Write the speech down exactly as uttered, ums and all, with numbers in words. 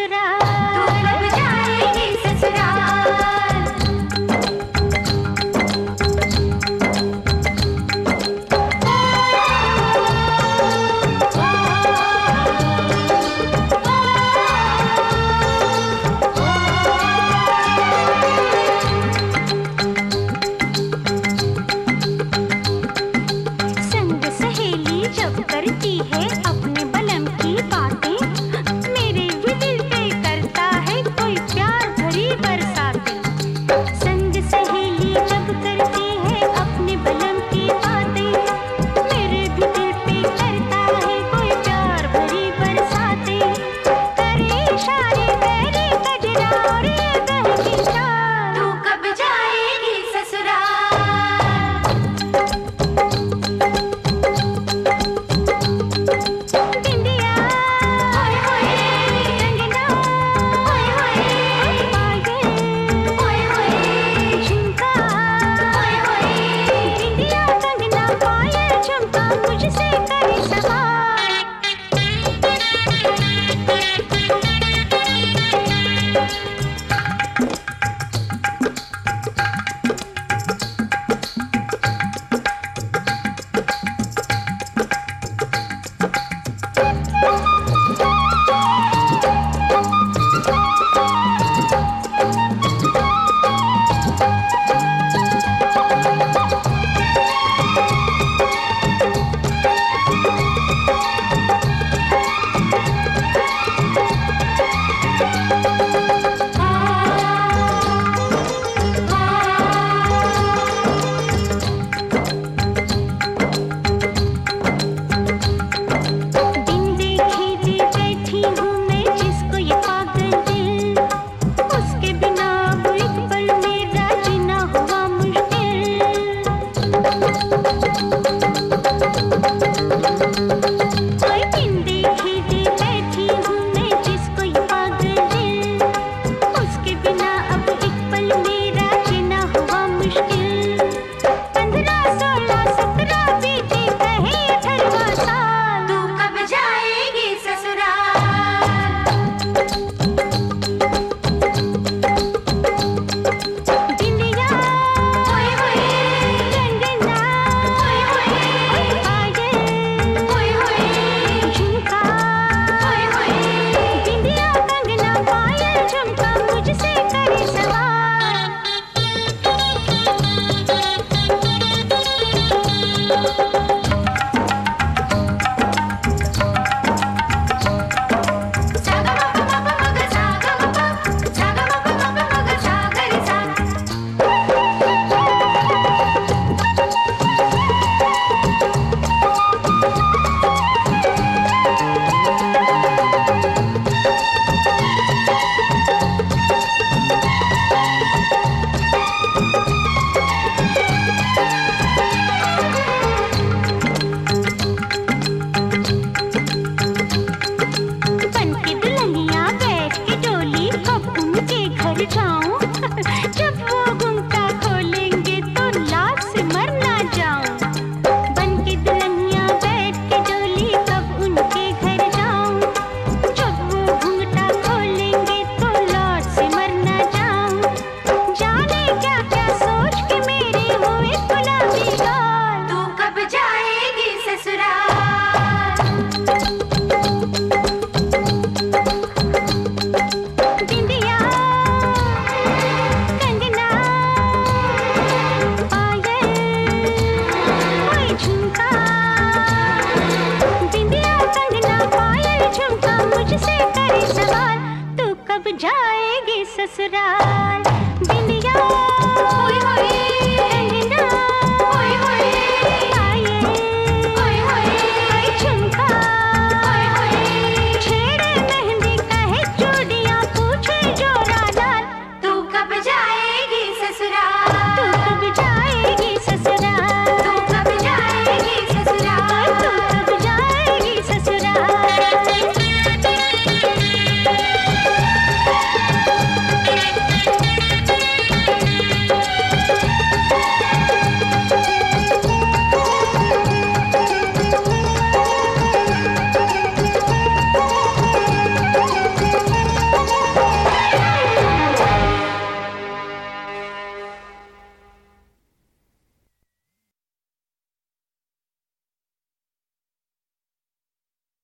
ससुराल, तू कब जाएगी ससुराल। संग सहेली जब करती है अपने बलम की बातें, मेरे भी दिल पे करता है कोई प्यार भरी बरसातें। संग सहेली जब करती है अपने बलम की बातें, मेरे भी दिल पे करता है कोई प्यार भरी बरसातें। करे इशारे मेरी कजरा और ये बहकी चाल, तू कब जाएगी ससुराल। बिंदिया होए होए, कंगना होए होए, पायल होए होए, झुमका होए होए। बिंदिया कंगना पायल झुमका मुझसे करे सवाल। बिन देखे दे बैठी हूँ मैं जिसको ये पागल दिल, उसके बिना अब एक पल मेरा जीना हुआ मुश्किल। ओए बिन देखे दे बैठी हूँ मैं जिसको ये पागल दिल, उसके बिना अब एक पल मेरा जीना हुआ मुश्किल। पंद्रह सोलह सत्रह बीते कहे अठारहवां साल, तू कब जाएगी ससुराल। बिंदिया होए होए, कंगना होए होए, पायल होए होए, झुमका होए होए। बिंदिया कंगना पायल झुमका मुझसे करे सवाल। सागा मा पा मा गा सागा मा पा, सागा मा पा मा गा सागा रे सा। बन के दुल्हनिया बैठ के डोली कब उनके घर जाऊं, जब वो घुंघटा खोलेंगे तो लाज से मर ना जाऊं। बन के दुल्हनिया बैठ के डोली कब उनके घर जाऊं, जब वो घुंघटा खोलेंगे तो लाज से मर ना जाऊं। जाने क्या क्या सोच के मेरे हुए गुलाबी गाल, तू कब जाएगी ससुराल। बिंदिया कंगना पायल ओए झुमका, बिंदिया कंगना पायल झुमका मुझसे करे सवाल, तू कब जाएगी ससुराल। बिंदिया होए होए, कंगना होए होए, पायल होए होए, झुमका होए होए। छेड़े मेहंदी कहे चूड़ियां पूछे जोरा लाल, तू कब जाएगी ससुराल।